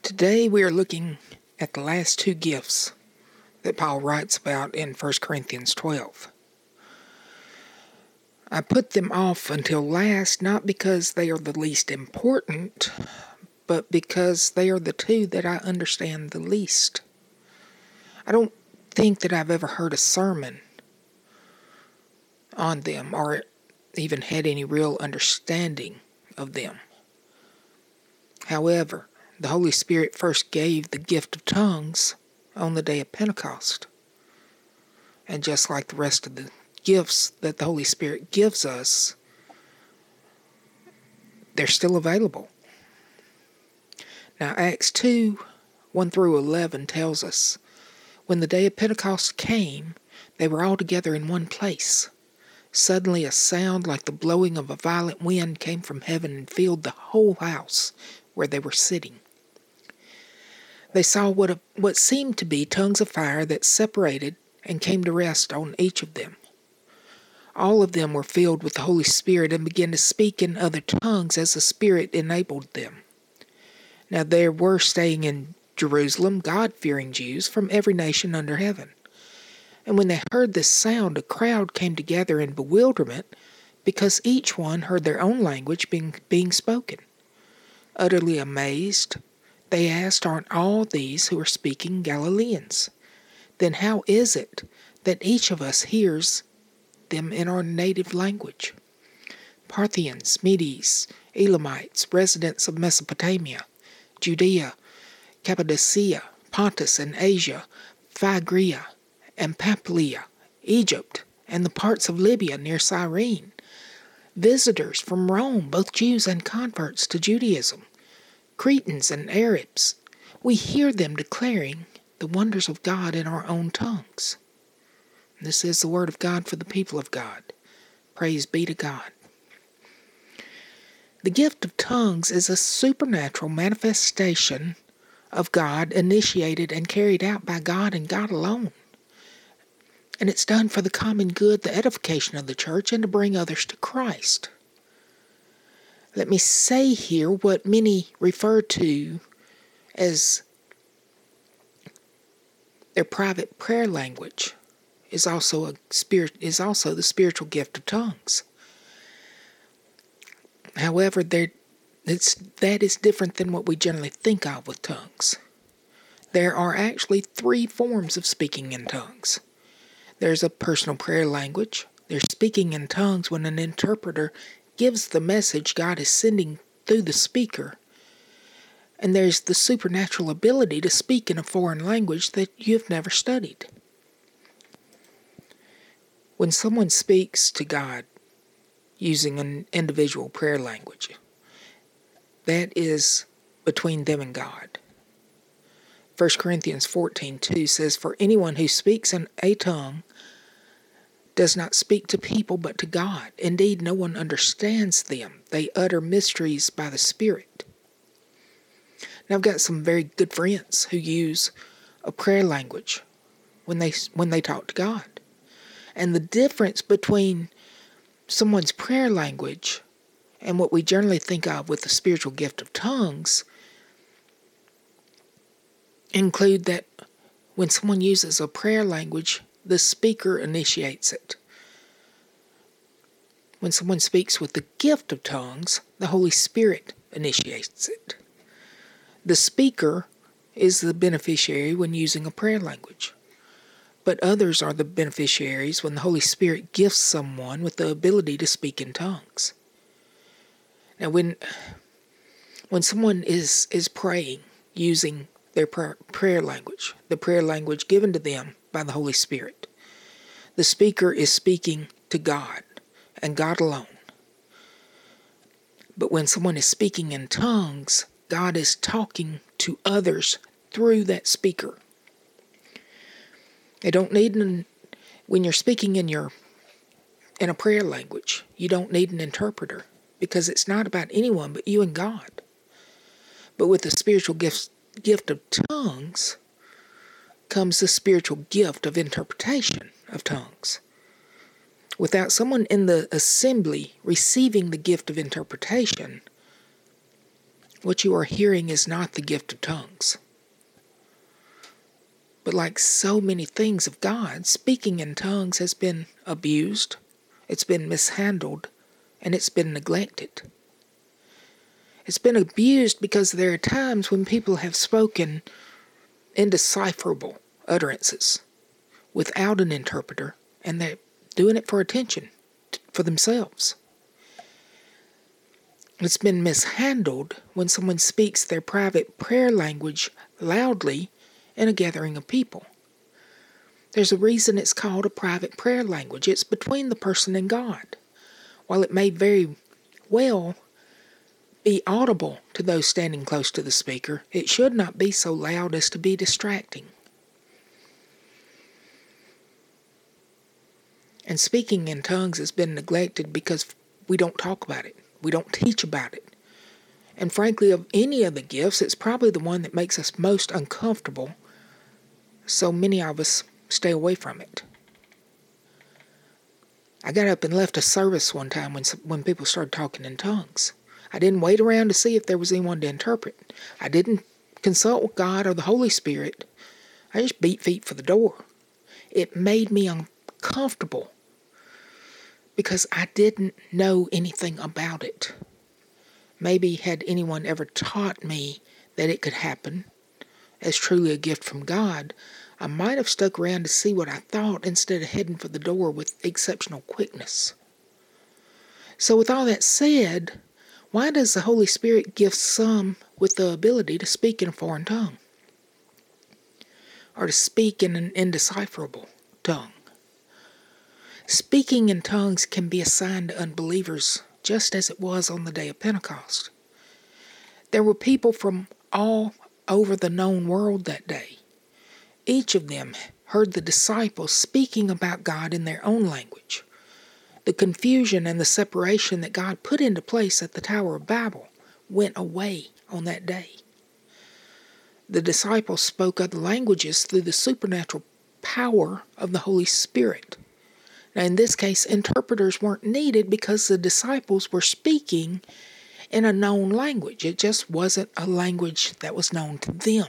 Today we are looking at the last two gifts that Paul writes about in 1 Corinthians 12. I put them off until last, not because they are the least important, but because they are the two that I understand the least. I don't think that I've ever heard a sermon on them or even had any real understanding of them. However, the Holy Spirit first gave the gift of tongues on the day of Pentecost. And just like the rest of the gifts that the Holy Spirit gives us, they're still available. Now, Acts 2, 1 through 11 tells us, when the day of Pentecost came, they were all together in one place. Suddenly a sound like the blowing of a violent wind came from heaven and filled the whole house where they were sitting. They saw what seemed to be tongues of fire that separated and came to rest on each of them. All of them were filled with the Holy Spirit and began to speak in other tongues as the Spirit enabled them. Now there were staying in Jerusalem God-fearing Jews from every nation under heaven. And when they heard this sound, a crowd came together in bewilderment because each one heard their own language being spoken. Utterly amazed, they asked, aren't all these who are speaking Galileans? Then how is it that each of us hears them in our native language? Parthians, Medes, Elamites, residents of Mesopotamia, Judea, Cappadocia, Pontus and Asia, Phrygia and Pamphylia, Egypt, and the parts of Libya near Cyrene, visitors from Rome, both Jews and converts to Judaism, Cretans and Arabs, we hear them declaring the wonders of God in our own tongues. This is the word of God for the people of God. Praise be to God. The gift of tongues is a supernatural manifestation of God, initiated and carried out by God and God alone. And it's done for the common good, the edification of the church, and to bring others to Christ. Let me say here what many refer to as their private prayer language is also the spiritual gift of tongues. However, that is different than what we generally think of with tongues. There are actually three forms of speaking in tongues. There's a personal prayer language. There's speaking in tongues when an interpreter gives the message God is sending through the speaker. And there's the supernatural ability to speak in a foreign language that you've never studied. When someone speaks to God using an individual prayer language, that is between them and God. 1 Corinthians 14:2 says, for anyone who speaks in a tongue does not speak to people but to God. Indeed, no one understands them. They utter mysteries by the Spirit. Now, I've got some very good friends who use a prayer language when they talk to God. And the difference between someone's prayer language and what we generally think of with the spiritual gift of tongues include that when someone uses a prayer language, the speaker initiates it. When someone speaks with the gift of tongues, the Holy Spirit initiates it. The speaker is the beneficiary when using a prayer language, but others are the beneficiaries when the Holy Spirit gifts someone with the ability to speak in tongues. Now, when someone is praying using their prayer language, the prayer language given to them by the Holy Spirit, the speaker is speaking to God and God alone. But when someone is speaking in tongues, God is talking to others through that speaker. You don't need when you're speaking in a prayer language, you don't need an interpreter because it's not about anyone but you and God. But with the spiritual gift of tongues comes the spiritual gift of interpretation of tongues. Without someone in the assembly receiving the gift of interpretation, what you are hearing is not the gift of tongues. But like so many things of God, speaking in tongues has been abused, it's been mishandled, and it's been neglected. It's been abused because there are times when people have spoken indecipherable utterances without an interpreter, and they're doing it for attention, for themselves. It's been mishandled when someone speaks their private prayer language loudly in a gathering of people. There's a reason it's called a private prayer language. It's between the person and God. While it may very well be audible to those standing close to the speaker, it should not be so loud as to be distracting. And speaking in tongues has been neglected because we don't talk about it. We don't teach about it. And frankly, of any of the gifts, it's probably the one that makes us most uncomfortable, so many of us stay away from it. I got up and left a service one time when people started talking in tongues. I didn't wait around to see if there was anyone to interpret. I didn't consult with God or the Holy Spirit. I just beat feet for the door. It made me uncomfortable because I didn't know anything about it. Maybe had anyone ever taught me that it could happen as truly a gift from God, I might have stuck around to see what I thought instead of heading for the door with exceptional quickness. So with all that said, why does the Holy Spirit gift some with the ability to speak in a foreign tongue? Or to speak in an indecipherable tongue? Speaking in tongues can be a sign to unbelievers, just as it was on the day of Pentecost. There were people from all over the known world that day. Each of them heard the disciples speaking about God in their own language. The confusion and the separation that God put into place at the Tower of Babel went away on that day. The disciples spoke other languages through the supernatural power of the Holy Spirit. Now, in this case, interpreters weren't needed because the disciples were speaking in a known language. It just wasn't a language that was known to them.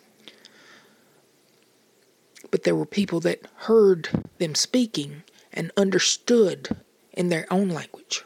But there were people that heard them speaking and understood in their own language.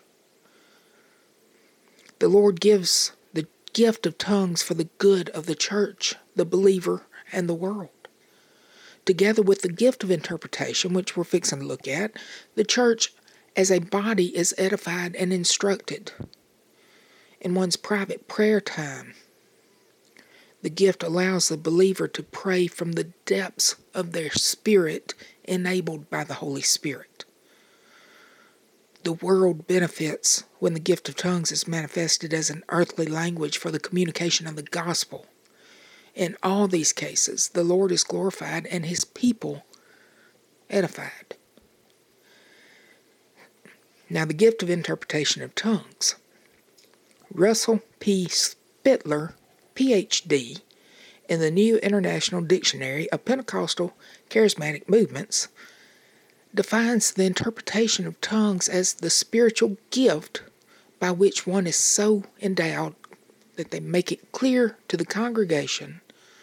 The Lord gives the gift of tongues for the good of the church, the believer, and the world. Together with the gift of interpretation, which we're fixing to look at, the church as a body is edified and instructed. In one's private prayer time, the gift allows the believer to pray from the depths of their spirit, enabled by the Holy Spirit. The world benefits when the gift of tongues is manifested as an earthly language for the communication of the gospel. In all these cases, the Lord is glorified and His people edified. Now, the gift of interpretation of tongues. Russell P. Spittler, Ph.D., in the New International Dictionary of Pentecostal Charismatic Movements, defines the interpretation of tongues as the spiritual gift by which one is so endowed that they make it clear to the congregation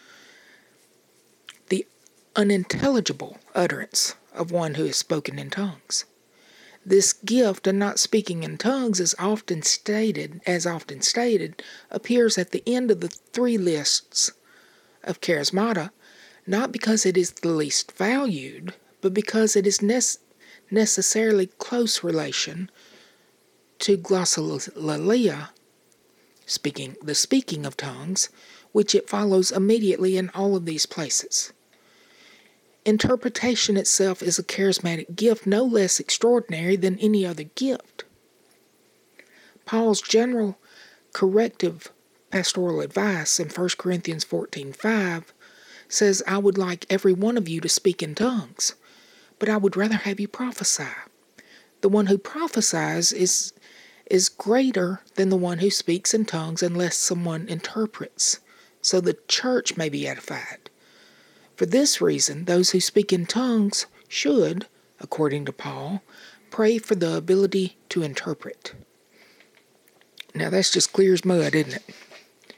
the unintelligible utterance of one who has spoken in tongues. This gift and not speaking in tongues as often stated, appears at the end of the three lists of charismata, not because it is the least valued, but because it is necessarily close relation to glossolalia, the speaking of tongues, which it follows immediately in all of these places. Interpretation itself is a charismatic gift no less extraordinary than any other gift. Paul's general corrective pastoral advice in 1 Corinthians 14:5 says, I would like every one of you to speak in tongues, but I would rather have you prophesy. The one who prophesies is greater than the one who speaks in tongues unless someone interprets, so the church may be edified. For this reason, those who speak in tongues should, according to Paul, pray for the ability to interpret. Now that's just clear as mud, isn't it?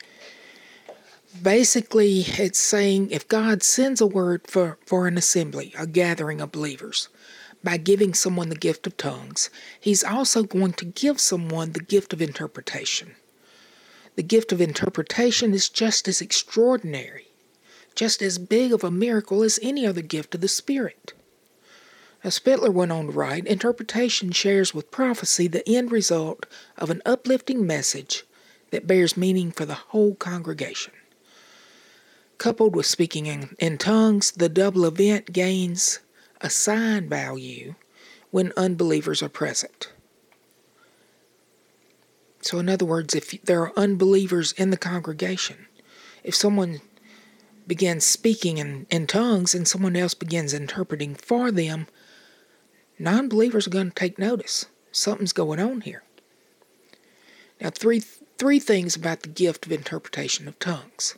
Basically, it's saying if God sends a word for an assembly, a gathering of believers, by giving someone the gift of tongues, He's also going to give someone the gift of interpretation. The gift of interpretation is just as extraordinary, just as big of a miracle as any other gift of the Spirit. Now, Spittler went on to write, interpretation shares with prophecy the end result of an uplifting message that bears meaning for the whole congregation. Coupled with speaking in tongues, the double event gains a sign value when unbelievers are present. So in other words, if there are unbelievers in the congregation, if someone begins speaking in tongues and someone else begins interpreting for them, non-believers are going to take notice. Something's going on here. Now, three things about the gift of interpretation of tongues.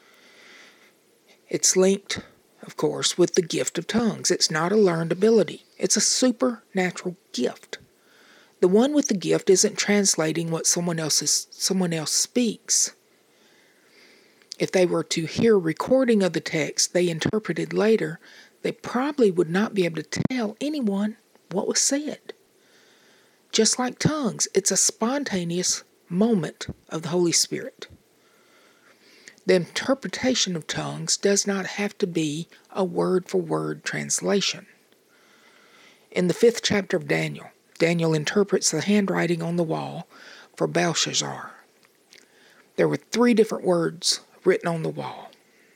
It's linked, of course, with the gift of tongues. It's not a learned ability. It's a supernatural gift. The one with the gift isn't translating what someone else speaks. If they were to hear a recording of the text they interpreted later, they probably would not be able to tell anyone what was said. Just like tongues, it's a spontaneous moment of the Holy Spirit. The interpretation of tongues does not have to be a word-for-word translation. In the 5th chapter of Daniel, Daniel interprets the handwriting on the wall for Belshazzar. There were 3 different words written on the wall.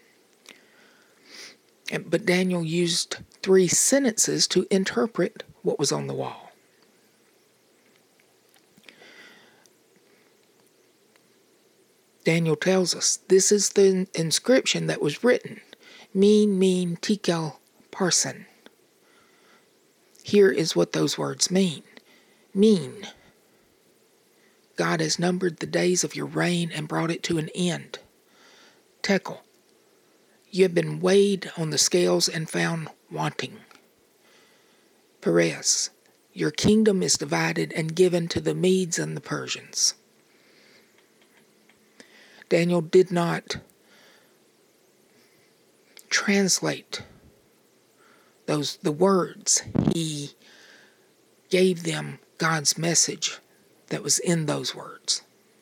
But Daniel used 3 sentences to interpret what was on the wall. Daniel tells us this is the inscription that was written, Min Tekel Parsin. Here is what those words mean. Min, God has numbered the days of your reign and brought it to an end. Tekel, you have been weighed on the scales and found wanting. Peres, your kingdom is divided and given to the Medes and the Persians. Daniel did not translate the words. He gave them God's message that was in those words.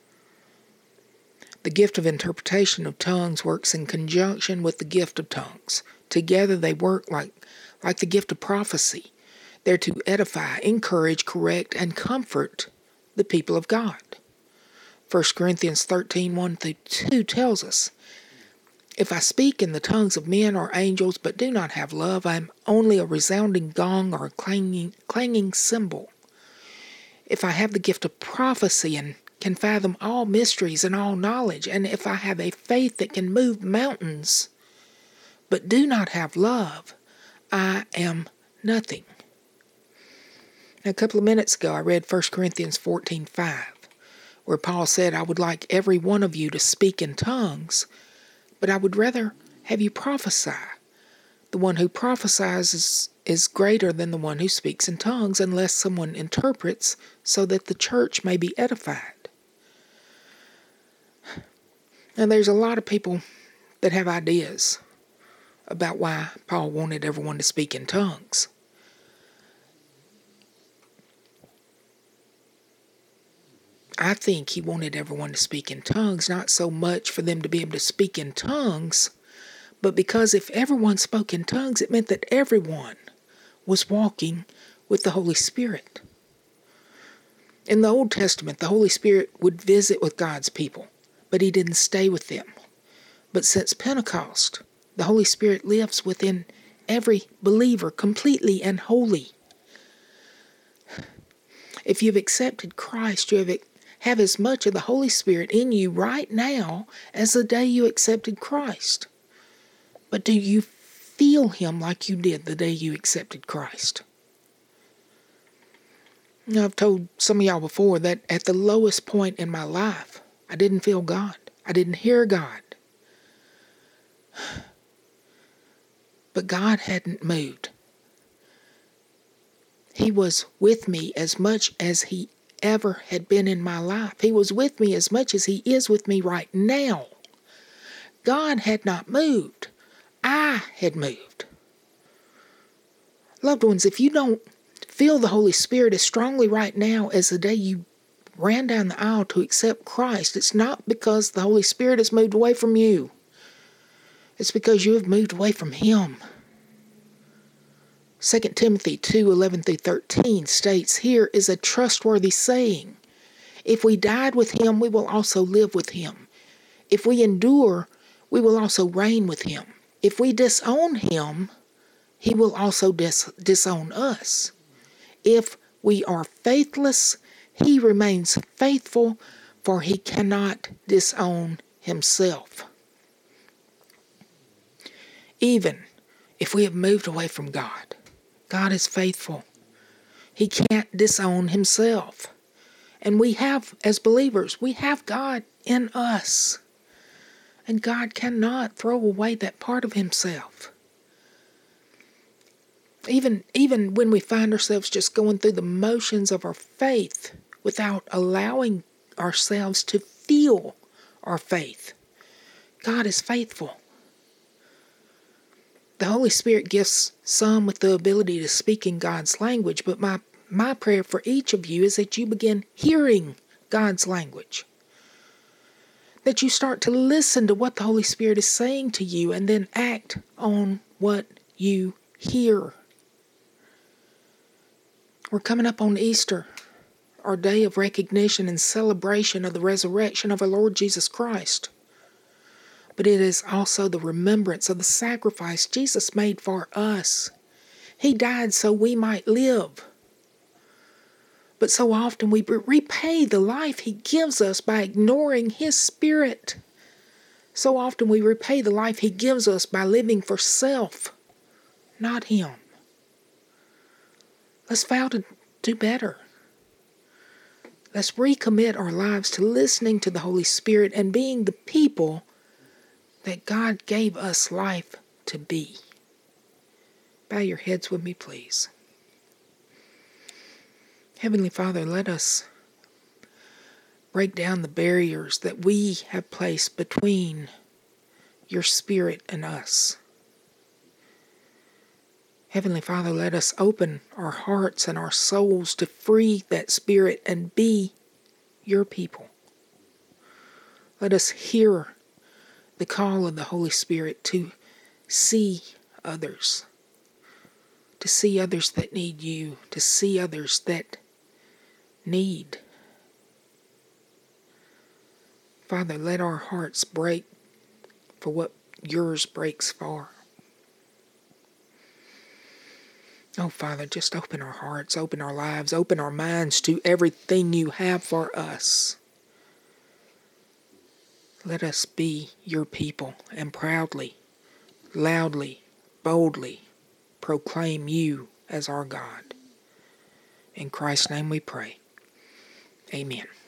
The gift of interpretation of tongues works in conjunction with the gift of tongues. Together they work like the gift of prophecy. They're to edify, encourage, correct, and comfort the people of God. 1 Corinthians 13, 1-2 tells us, if I speak in the tongues of men or angels but do not have love, I am only a resounding gong or a clanging cymbal. If I have the gift of prophecy and can fathom all mysteries and all knowledge, and if I have a faith that can move mountains but do not have love, I am nothing. Now, a couple of minutes ago I read 1 Corinthians 14:5. Where Paul said, I would like every one of you to speak in tongues, but I would rather have you prophesy. The one who prophesies is greater than the one who speaks in tongues unless someone interprets so that the church may be edified. And there's a lot of people that have ideas about why Paul wanted everyone to speak in tongues. I think he wanted everyone to speak in tongues, not so much for them to be able to speak in tongues, but because if everyone spoke in tongues, it meant that everyone was walking with the Holy Spirit. In the Old Testament, the Holy Spirit would visit with God's people, but he didn't stay with them. But since Pentecost, the Holy Spirit lives within every believer completely and wholly. If you've accepted Christ, you have as much of the Holy Spirit in you right now as the day you accepted Christ. But do you feel him like you did the day you accepted Christ? Now, I've told some of y'all before that at the lowest point in my life, I didn't feel God. I didn't hear God. But God hadn't moved. He was with me as much as he ever had been in my life. He was with me as much as he is with me right now. God had not moved. I had moved. Loved ones, if you don't feel the Holy Spirit as strongly right now as the day you ran down the aisle to accept Christ, it's not because the Holy Spirit has moved away from you. It's because you have moved away from Him. 2 Timothy 2:11-13 states, "Here is a trustworthy saying. If we died with Him, we will also live with Him. If we endure, we will also reign with Him. If we disown Him, He will also disown us. If we are faithless, He remains faithful, for He cannot disown Himself." Even if we have moved away from God, God is faithful. He can't disown Himself. And we have, as believers, we have God in us. And God cannot throw away that part of Himself. Even when we find ourselves just going through the motions of our faith without allowing ourselves to feel our faith, God is faithful. The Holy Spirit gifts some with the ability to speak in God's language, but my prayer for each of you is that you begin hearing God's language. That you start to listen to what the Holy Spirit is saying to you and then act on what you hear. We're coming up on Easter, our day of recognition and celebration of the resurrection of our Lord Jesus Christ. But it is also the remembrance of the sacrifice Jesus made for us. He died so we might live. But so often we repay the life He gives us by ignoring His Spirit. So often we repay the life He gives us by living for self, not Him. Let's vow to do better. Let's recommit our lives to listening to the Holy Spirit and being the people that God gave us life to be. Bow your heads with me, please. Heavenly Father, let us break down the barriers that we have placed between your Spirit and us. Heavenly Father, let us open our hearts and our souls to free that Spirit and be your people. Let us hear the call of the Holy Spirit to see others that need you, to see others that need. Father, let our hearts break for what yours breaks for. Oh, Father, just open our hearts, open our lives, open our minds to everything you have for us. Let us be your people and proudly, loudly, boldly proclaim you as our God. In Christ's name we pray. Amen.